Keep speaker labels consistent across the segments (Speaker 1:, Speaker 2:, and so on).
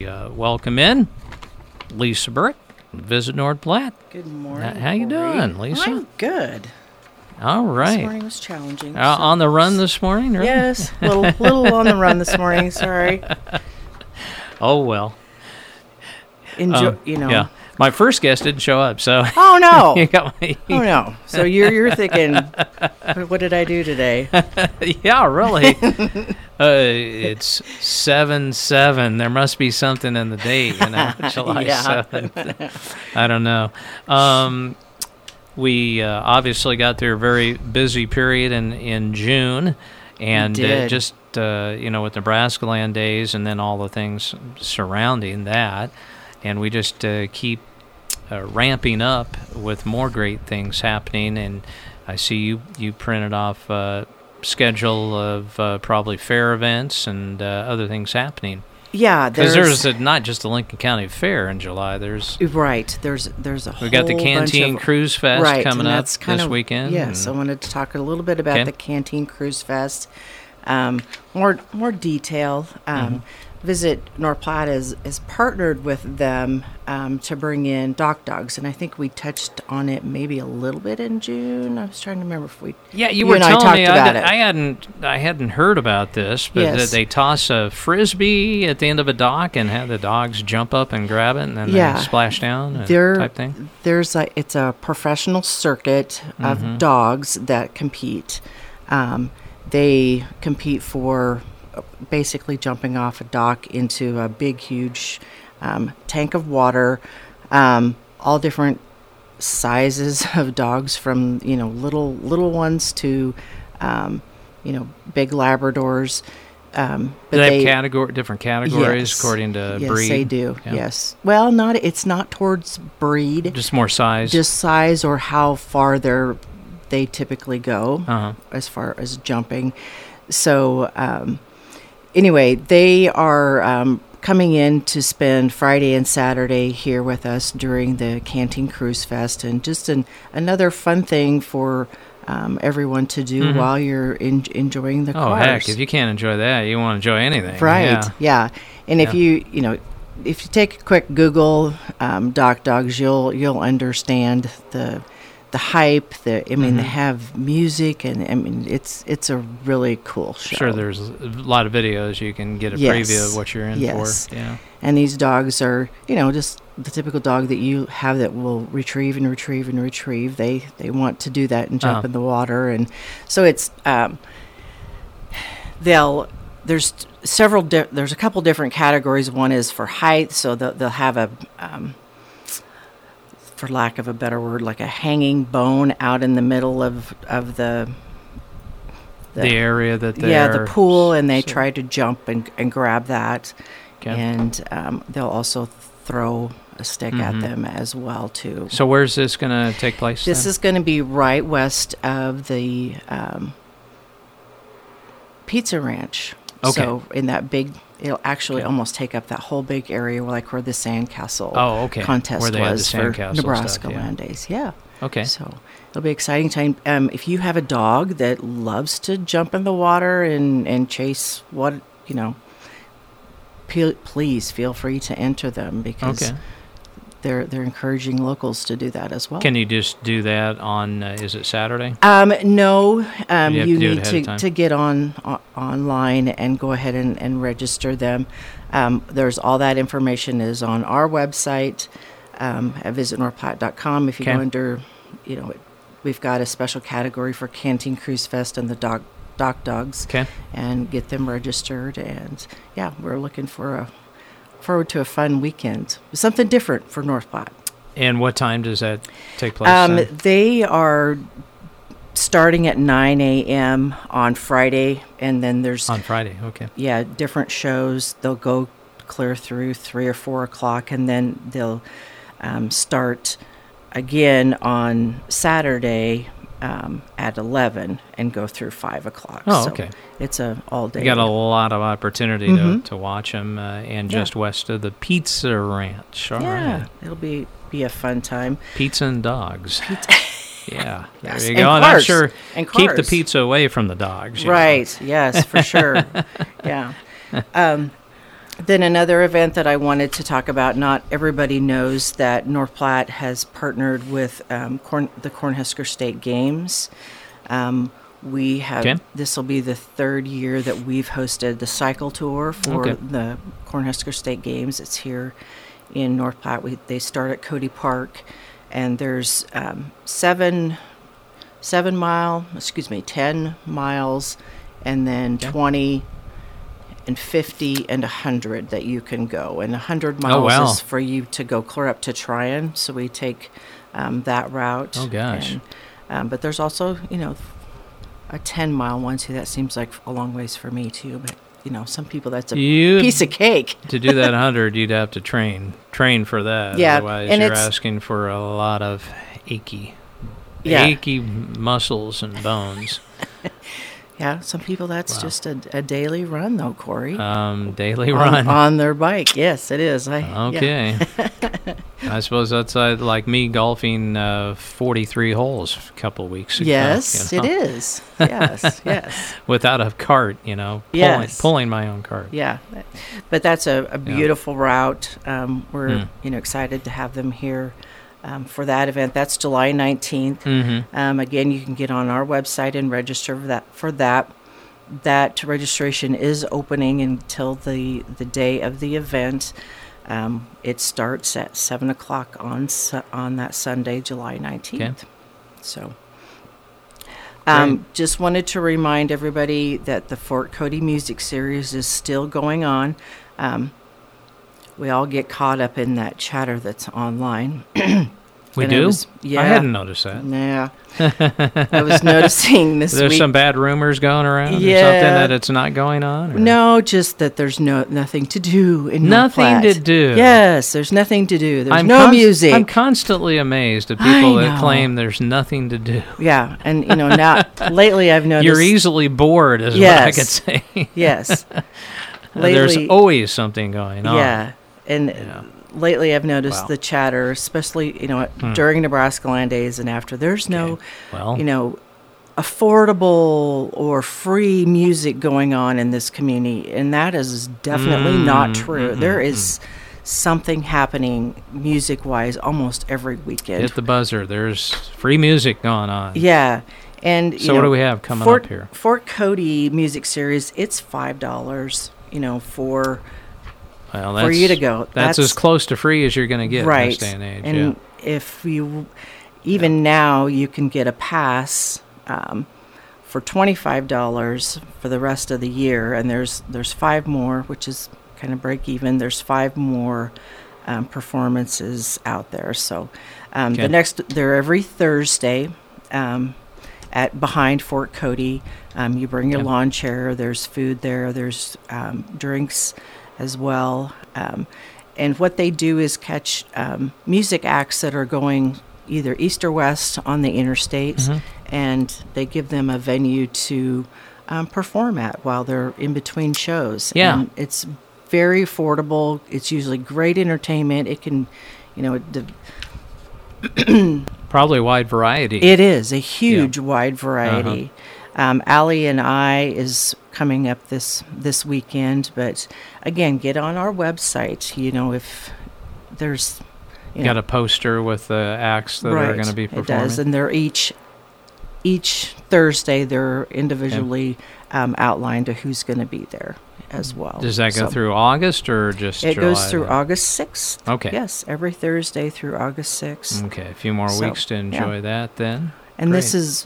Speaker 1: welcome in Lisa Burke, Visit North Platte.
Speaker 2: Good morning.
Speaker 1: How you doing, Lisa?
Speaker 2: I'm good.
Speaker 1: All right.
Speaker 2: This morning was challenging.
Speaker 1: On the run this morning, right?
Speaker 2: Yes, little on the run this morning. Sorry.
Speaker 1: Oh well.
Speaker 2: Enjoy.
Speaker 1: Yeah. My first guest didn't show up, so.
Speaker 2: Oh no.
Speaker 1: You got me.
Speaker 2: Oh no. So you're thinking, what did I do today?
Speaker 1: Yeah, really. It's 7/7. There must be something in the date, July 7th. I don't know. We obviously got through a very busy period in June, and just with Nebraska Land Days and then all the things surrounding that, and we just keep ramping up with more great things happening. And I see you printed off a schedule of probably fair events and other things happening.
Speaker 2: Yeah,
Speaker 1: because there's not just the Lincoln County Fair in July. There's a whole we got the Canteen Cruise Fest coming up this weekend.
Speaker 2: Yes, I wanted to talk a little bit about the Canteen Cruise Fest. More detail. Visit North Platte is partnered with them to bring in dock dogs, and I think we touched on it maybe a little bit in June. I was trying to remember if we.
Speaker 1: Yeah, you were telling me
Speaker 2: about it.
Speaker 1: I hadn't heard about this, but that they toss a frisbee at the end of a dock and have the dogs jump up and grab it, and then they splash down type thing.
Speaker 2: It's a professional circuit of dogs that compete. They compete for basically jumping off a dock into a big, huge tank of water, all different sizes of dogs, from little ones to big Labradors.
Speaker 1: Do they have different categories according to breed?
Speaker 2: Yes, they do.
Speaker 1: Yeah.
Speaker 2: Yes. Well, it's not towards breed.
Speaker 1: Just more size.
Speaker 2: Just size, or how far they typically go as far as jumping. So. Anyway, they are coming in to spend Friday and Saturday here with us during the Canteen Cruise Fest, and just another fun thing for everyone to do while you're enjoying the cars.
Speaker 1: Oh, heck, if you can't enjoy that, you won't enjoy anything.
Speaker 2: Right, yeah. And if you take a quick Google dock dogs, you'll understand the hype. They have music, and it's a really cool show.
Speaker 1: Sure, there's a lot of videos you can get a preview of what you're in for. Yeah.
Speaker 2: And these dogs are, just the typical dog that you have that will retrieve and retrieve and retrieve. They want to do that and jump in the water, and so it's there's a couple different categories. One is for height, so they'll have a for lack of a better word, like a hanging bone out in the middle of the
Speaker 1: area that they're...
Speaker 2: the pool, and they try to jump and grab that. Okay. And they'll also throw a stick at them as well, too.
Speaker 1: So where's this going to take place?
Speaker 2: This is going to be right west of the Pizza Ranch.
Speaker 1: Okay.
Speaker 2: So in that big... It'll actually almost take up that whole big area, where the sandcastle contest
Speaker 1: where they
Speaker 2: was
Speaker 1: had the
Speaker 2: for
Speaker 1: sandcastle
Speaker 2: Nebraska
Speaker 1: stuff,
Speaker 2: Land Days. Yeah.
Speaker 1: Okay.
Speaker 2: So it'll be an exciting time. If you have a dog that loves to jump in the water and chase please feel free to enter them, because they're encouraging locals to do that as well.
Speaker 1: Can you just do that on? Is it Saturday?
Speaker 2: No. You need to get online and go ahead and register them. There's all that information is on our website at visitnorthplatte.com. If you go under, we've got a special category for Canteen Cruise Fest and the dock dogs, and get them registered. And we're looking forward to a fun weekend, something different for North Platte.
Speaker 1: And what time does that take place?
Speaker 2: They are starting at 9 a.m. on Friday, and then there's...
Speaker 1: On Friday, okay.
Speaker 2: Yeah, different shows. They'll go clear through 3 or 4 o'clock, and then they'll start again on Saturday at 11 and go through 5 o'clock.
Speaker 1: Oh, okay.
Speaker 2: So it's a all-day.
Speaker 1: You got a lot of opportunity to watch them, and just west of the Pizza Ranch. All right.
Speaker 2: It'll be a fun time.
Speaker 1: Pizza and dogs. Yeah, there
Speaker 2: yes.
Speaker 1: you go.
Speaker 2: And
Speaker 1: I'm sure
Speaker 2: and
Speaker 1: keep the pizza away from the dogs.
Speaker 2: Right, yes, for sure. Yeah. Then another event that I wanted to talk about, not everybody knows that North Platte has partnered with the Cornhusker State Games. We have, this will be the third year that we've hosted the cycle tour for the Cornhusker State Games. It's here in North Platte. They start at Cody Park, and there's 10 miles, and then 20 and 50 and 100 that you can go. And 100 miles is for you to go clear up to Tryon, so we take that route.
Speaker 1: Oh, gosh.
Speaker 2: And, but there's also, a 10-mile one, too. That seems like a long ways for me, too. But, some people, that's a piece of cake.
Speaker 1: To do that 100, you'd have to train for that.
Speaker 2: Yeah.
Speaker 1: Otherwise,
Speaker 2: and
Speaker 1: you're asking for a lot of achy muscles and bones.
Speaker 2: Yeah, some people, that's just a daily run, though, Corey.
Speaker 1: Daily run.
Speaker 2: On their bike, yes, it is.
Speaker 1: Okay. I suppose that's like me golfing 43 holes a couple of weeks ago.
Speaker 2: Yes, it is. Yes.
Speaker 1: Without a cart, pulling my own cart.
Speaker 2: Yeah, but that's a beautiful route. We're excited to have them here. For that event. That's July 19th.
Speaker 1: Mm-hmm.
Speaker 2: Again, you can get on our website and register for that. That registration is opening until the day of the event. It starts at 7 o'clock on that Sunday, July 19th.
Speaker 1: Okay.
Speaker 2: So just wanted to remind everybody that the Fort Cody Music Series is still going on. We all get caught up in that chatter that's online.
Speaker 1: We do? I hadn't noticed that.
Speaker 2: Yeah. I was noticing this week.
Speaker 1: There's some bad rumors going around or something that it's not going on? Or?
Speaker 2: No, just that there's nothing to do in
Speaker 1: Nothing to do?
Speaker 2: Yes, there's nothing to do. There's no music.
Speaker 1: I'm constantly amazed at people that claim there's nothing to do.
Speaker 2: Yeah, and now lately I've noticed...
Speaker 1: You're easily bored is what I could say.
Speaker 2: Yes. Lately,
Speaker 1: there's always something going on.
Speaker 2: Yeah. And lately I've noticed the chatter, especially, during Nebraska Land Days and after. There's no, affordable or free music going on in this community. And that is definitely not true. There is something happening music-wise almost every weekend.
Speaker 1: Hit the buzzer. There's free music going on.
Speaker 2: Yeah. And
Speaker 1: so what do we have coming up here?
Speaker 2: Fort Cody Music Series, it's $5, for...
Speaker 1: Well,
Speaker 2: for you to go.
Speaker 1: That's as close to free as you're going to get in this day and age.
Speaker 2: And if you, now you can get a pass for $25 for the rest of the year, and there's 5 more, which is kind of break even. There's 5 more performances out there. So they're every Thursday at behind Fort Cody. You bring your lawn chair. There's food there. There's drinks as well. And what they do is catch music acts that are going either east or west on the interstate, and they give them a venue to perform at while they're in between shows.
Speaker 1: Yeah.
Speaker 2: And it's very affordable. It's usually great entertainment. It can,
Speaker 1: probably a wide variety.
Speaker 2: It is a huge wide variety. Allie and I is coming up this weekend, but again, get on our website. If there's,
Speaker 1: got a poster with the acts that are going to be performing.
Speaker 2: It does, and they're each Thursday they're individually outlined to who's going to be there as well.
Speaker 1: Does that go through August or just July?
Speaker 2: It goes through August 6th.
Speaker 1: Okay.
Speaker 2: Yes, every Thursday through August 6th.
Speaker 1: Okay, a few more weeks to enjoy that then.
Speaker 2: And this is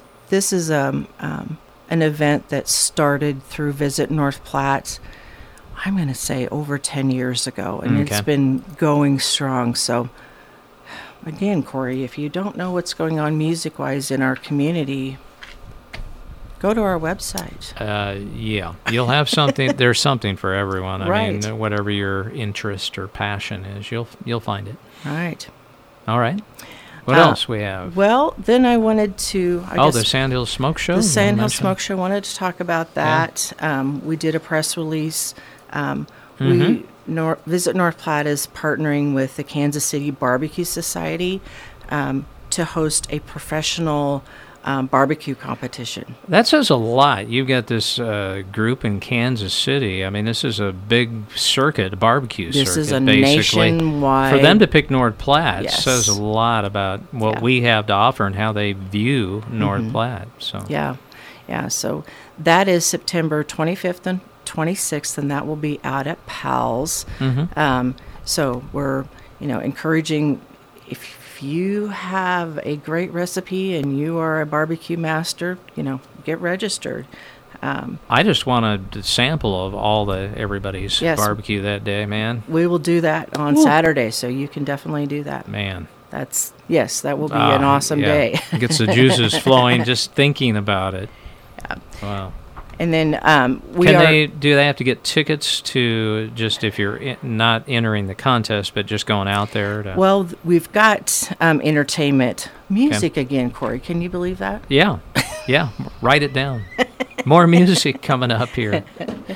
Speaker 2: an event that started through Visit North Platte, I'm going to say over 10 years ago, and it's been going strong. So, again, Corey, if you don't know what's going on music-wise in our community, go to our website.
Speaker 1: You'll have something. There's something for everyone. I mean, whatever your interest or passion is, you'll find it.
Speaker 2: Right.
Speaker 1: All right. What else we have?
Speaker 2: Well, then I wanted to...
Speaker 1: the Sandhill Smoke Show?
Speaker 2: The Sandhill Smoke Show. Wanted to talk about that. Yeah. We did a press release. Visit North Platte is partnering with the Kansas City Barbecue Society to host a professional barbecue competition.
Speaker 1: That says a lot. You've got this group in Kansas City. I mean, this is a big circuit, a barbecue circuit.
Speaker 2: This is a nationwide.
Speaker 1: For them to pick North Platte
Speaker 2: Yes.
Speaker 1: says a lot about what we have to offer and how they view North Platte. So
Speaker 2: Yeah. So that is September 25th and 26th, and that will be out at Pal's. So we're, encouraging, if you have a great recipe and you are a barbecue master, get registered.
Speaker 1: I just want a sample of everybody's barbecue that day, man.
Speaker 2: We will do that on Saturday, so you can definitely do that.
Speaker 1: Man.
Speaker 2: That will be an awesome day.
Speaker 1: It gets the juices flowing just thinking about it.
Speaker 2: Yeah.
Speaker 1: Wow.
Speaker 2: And then
Speaker 1: do they have to get tickets to just if you're not entering the contest, but just going out there?
Speaker 2: Well, we've got entertainment music again, Corey. Can you believe that?
Speaker 1: Yeah. Write it down. More music coming up here.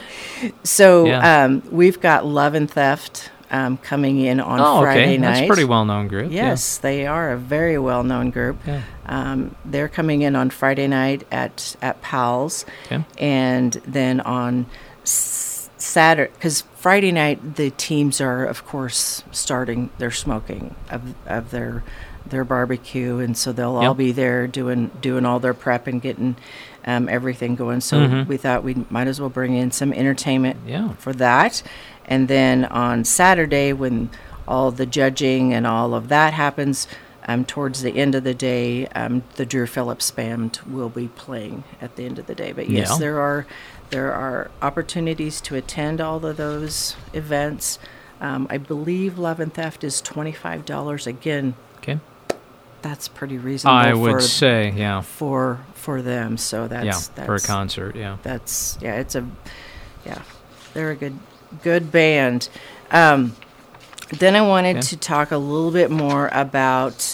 Speaker 2: So we've got Love and Theft coming in on Friday night.
Speaker 1: That's a pretty well-known group.
Speaker 2: Yes, they are a very well-known group.
Speaker 1: Yeah.
Speaker 2: They're coming in on Friday night at Pal's.
Speaker 1: Okay.
Speaker 2: And then on Saturday, because Friday night the teams are, of course, starting their smoking of their barbecue, and so they'll all be there doing all their prep and getting everything going. So we thought we might as well bring in some entertainment for that. And then on Saturday, when all the judging and all of that happens, towards the end of the day, the Drew Phillips Band will be playing at the end of the day. But yes, there are opportunities to attend all of those events. I believe Love and Theft is $25 again.
Speaker 1: Okay.
Speaker 2: That's pretty reasonable.
Speaker 1: I would say,
Speaker 2: for them. So that's
Speaker 1: for a concert.
Speaker 2: They're a good band. Then I wanted to talk a little bit more about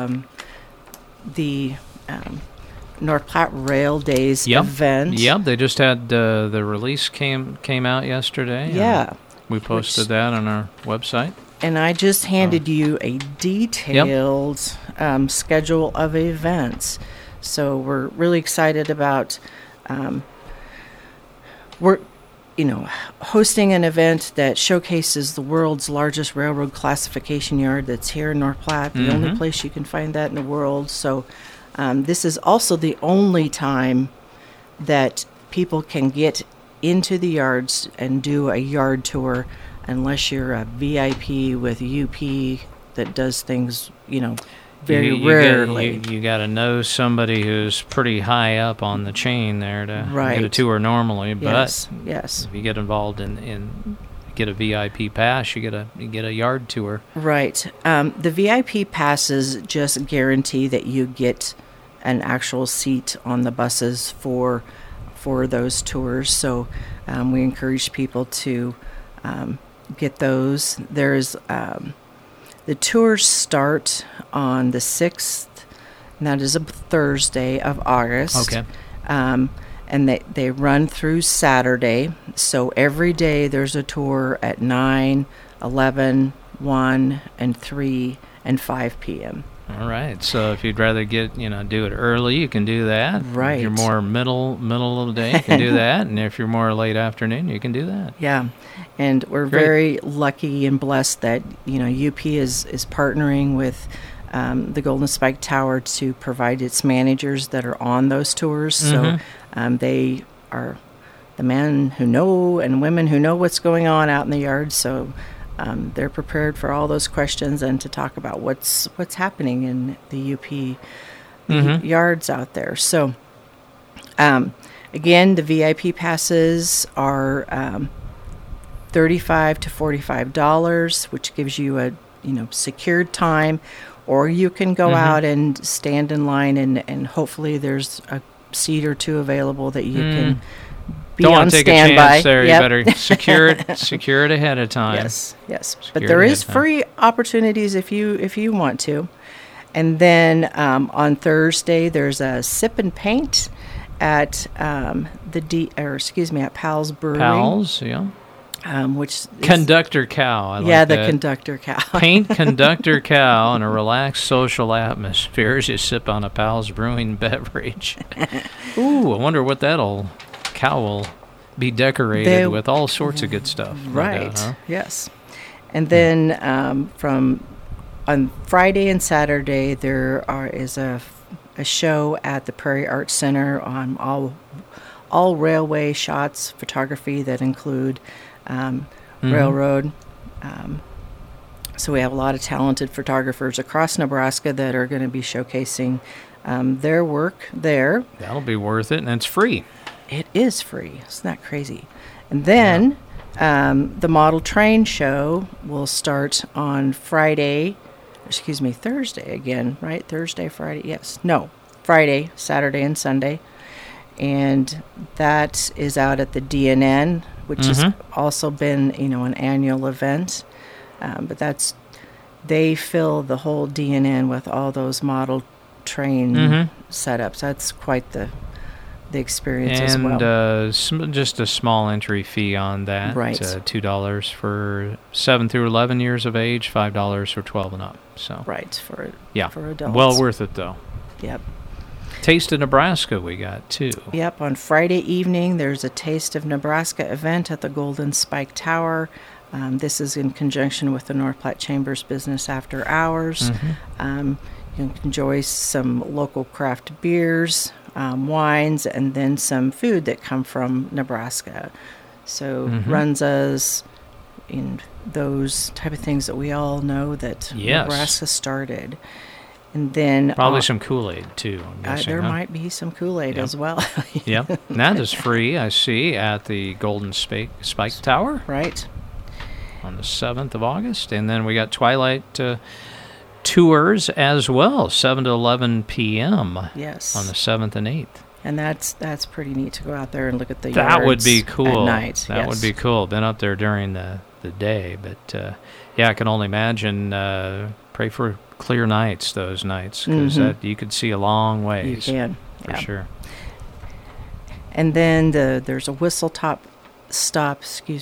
Speaker 2: the North Platte Rail Days event.
Speaker 1: Yep, they just had the release came out yesterday.
Speaker 2: Yeah.
Speaker 1: We posted that on our website.
Speaker 2: And I just handed you a detailed schedule of events. So we're really excited about hosting an event that showcases the world's largest railroad classification yard that's here in North Platte, the only place you can find that in the world. So this is also the only time that people can get into the yards and do a yard tour unless you're a VIP with UP that does things, very rarely.
Speaker 1: You got to know somebody who's pretty high up on the chain there to get a tour normally. But
Speaker 2: yes.
Speaker 1: If you get involved in get a VIP pass, you get a yard tour.
Speaker 2: Right. The VIP passes just guarantee that you get an actual seat on the buses for those tours. So we encourage people to get those. There's the tours start on the 6th, and that is a Thursday of August.
Speaker 1: Okay.
Speaker 2: And they run through Saturday. So every day there's a tour at 9, 11, 1, and 3, and 5 p.m.
Speaker 1: All right. So if you'd rather do it early, you can do that.
Speaker 2: Right.
Speaker 1: If you're more middle of the day, you can do that. And if you're more late afternoon, you can do that.
Speaker 2: Yeah. And we're very lucky and blessed that, UP is partnering with the Golden Spike Tower to provide its managers that are on those tours. So they are the men who know and women who know what's going on out in the yard. So they're prepared for all those questions and to talk about what's happening in the UP yards out there. So again, the VIP passes are $35 to $45, which gives you a secured time, or you can go out and stand in line and hopefully there's a seat or two available that you can be on standby.
Speaker 1: There, you better secure it ahead of time.
Speaker 2: Yes. But there is free opportunities if you want to. And then on Thursday there's a sip and paint at at Pal's Brewery.
Speaker 1: Pal's, yeah.
Speaker 2: which
Speaker 1: Conductor Cow. I
Speaker 2: like
Speaker 1: that.
Speaker 2: The Conductor Cow.
Speaker 1: Paint Conductor Cow in a relaxed social atmosphere as you sip on a Pal's Brewing beverage. Ooh, I wonder what cow will be decorated with. All sorts of good stuff.
Speaker 2: Right. Yes. And then on Friday and Saturday there is a show at the Prairie Arts Center on all railway shots photography that include railroad. So we have a lot of talented photographers across Nebraska that are going to be showcasing their work there.
Speaker 1: That'll be worth it, and it's free.
Speaker 2: It is free. Isn't that crazy? And then the model train show will start on Thursday again, right? Thursday, Friday, yes. No, Friday, Saturday, and Sunday. And that is out at the DNN, which has also been, an annual event. But they fill the whole DNN with all those model train setups. That's quite the experience as well.
Speaker 1: And just a small entry fee on that.
Speaker 2: Right.
Speaker 1: $2 for 7 through 11 years of age, $5 for 12 and up. So
Speaker 2: right, for adults.
Speaker 1: Well worth it, though.
Speaker 2: Yep.
Speaker 1: Taste of Nebraska we got, too.
Speaker 2: Yep, on Friday evening, there's a Taste of Nebraska event at the Golden Spike Tower. This is in conjunction with the North Platte Chamber's Business After Hours. You can enjoy some local craft beers, wines, and then some food that come from Nebraska. So runzas and those type of things that we all know that Nebraska started. And then
Speaker 1: probably some Kool-Aid, too. I'm guessing,
Speaker 2: there might be some Kool-Aid as well.
Speaker 1: Yep. And that is free, I see, at the Golden Spike Tower.
Speaker 2: Right.
Speaker 1: On the 7th of August. And then we got Twilight tours as well, 7 to 11 p.m.
Speaker 2: Yes.
Speaker 1: On the 7th and 8th.
Speaker 2: And that's pretty neat to go out there and look at the
Speaker 1: yards. That would be cool.
Speaker 2: At night.
Speaker 1: That would be cool. Been up there during the day, but I can only imagine. Pray for clear nights those nights, because you could see a long ways.
Speaker 2: You can,
Speaker 1: for sure.
Speaker 2: And then there's a whistle stop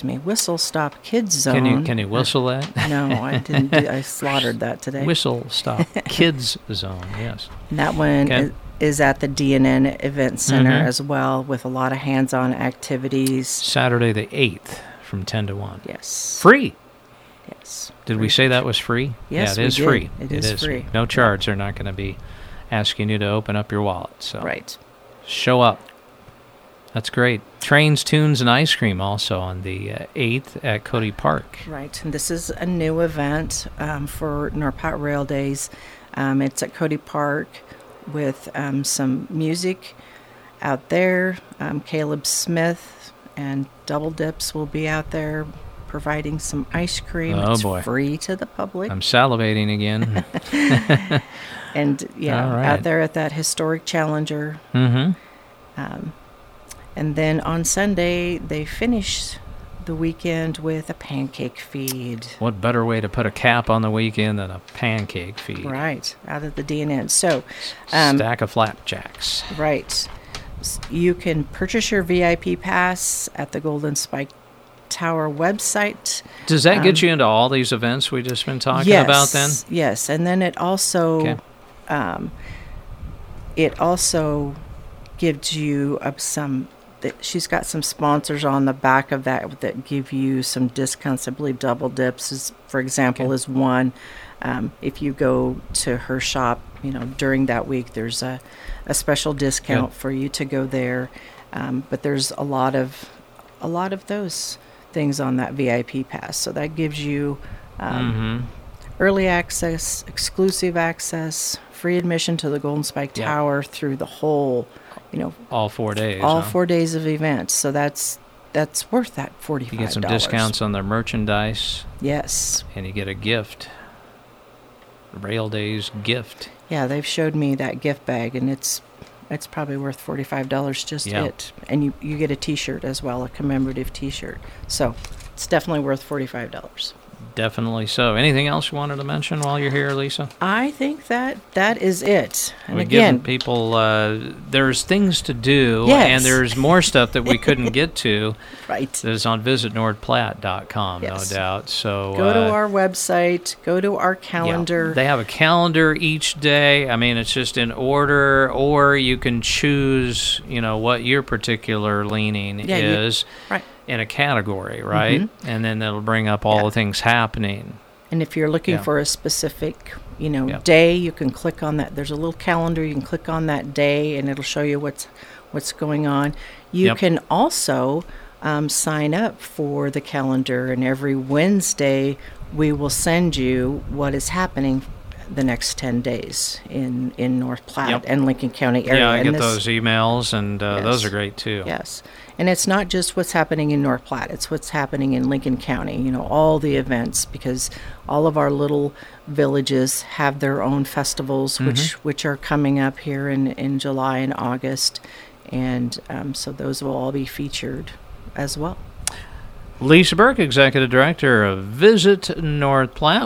Speaker 2: kids zone.
Speaker 1: Can you whistle that?
Speaker 2: No, I didn't. I slaughtered that today.
Speaker 1: Whistle stop kids zone. Yes.
Speaker 2: And that one is at the DNN Event Center as well, with a lot of hands-on activities.
Speaker 1: Saturday the 8th from 10 to 1.
Speaker 2: Yes.
Speaker 1: Free.
Speaker 2: Yes.
Speaker 1: Did we say that was free?
Speaker 2: Yes,
Speaker 1: it is free.
Speaker 2: It is free.
Speaker 1: No charge. They're not going to be asking you to open up your wallet. So
Speaker 2: right.
Speaker 1: Show up. That's great. Trains, Tunes, and Ice Cream also on the 8th at Cody Park.
Speaker 2: Right. And this is a new event for North Platte Rail Days. It's at Cody Park with some music out there. Caleb Smith and Double Dips will be out there providing some ice cream.
Speaker 1: Oh,
Speaker 2: it's
Speaker 1: boy.
Speaker 2: Free to the public.
Speaker 1: I'm salivating again.
Speaker 2: And out there at that historic Challenger. And then on Sunday, they finish the weekend with a pancake feed.
Speaker 1: What better way to put a cap on the weekend than a pancake feed?
Speaker 2: Right, out of the DNN. So,
Speaker 1: stack of flapjacks.
Speaker 2: Right. You can purchase your VIP pass at the Golden Spike Tower website.
Speaker 1: Does that get you into all these events we've just been talking about then?
Speaker 2: Yes, and then it also gives you some. She's got some sponsors on the back of that give you some discounts. I believe Double Dips, for example, is one. If you go to her shop, during that week, there's a special discount for you to go there. But there's a lot of those things on that VIP pass. So that gives you early access, exclusive access, free admission to the Golden Spike Tower through the whole.
Speaker 1: All 4 days.
Speaker 2: 4 days of events. So that's worth that $45.
Speaker 1: You get some discounts on the merchandise.
Speaker 2: Yes.
Speaker 1: And you get a gift. Rail Days gift.
Speaker 2: Yeah, they've showed me that gift bag, and it's probably worth $45 just it. And you get a T-shirt as well, a commemorative T-shirt. So it's definitely worth $45.
Speaker 1: Definitely so. Anything else you wanted to mention while you're here, Lisa?
Speaker 2: I think that is it. And
Speaker 1: we're giving people, there's things to do, and there's more stuff that we couldn't get to.
Speaker 2: Right.
Speaker 1: That is on visitnorthplatte.com, no doubt. So
Speaker 2: go to our website, go to our calendar.
Speaker 1: Yeah, they have a calendar each day. I mean, it's just in order, or you can choose, what your particular leaning is.
Speaker 2: Right.
Speaker 1: In a category, right? Mm-hmm. And then it'll bring up all the things happening.
Speaker 2: And if you're looking for a specific, day, you can click on that. There's a little calendar. You can click on that day, and it'll show you what's going on. You can also sign up for the calendar, and every Wednesday we will send you what is happening the next 10 days in North Platte and Lincoln County area.
Speaker 1: Yeah, I get those emails, and those are great too.
Speaker 2: Yes. And it's not just what's happening in North Platte, it's what's happening in Lincoln County, all the events, because all of our little villages have their own festivals, which are coming up here in July and August. And so those will all be featured as well.
Speaker 1: Lisa Burke, Executive Director of Visit North Platte.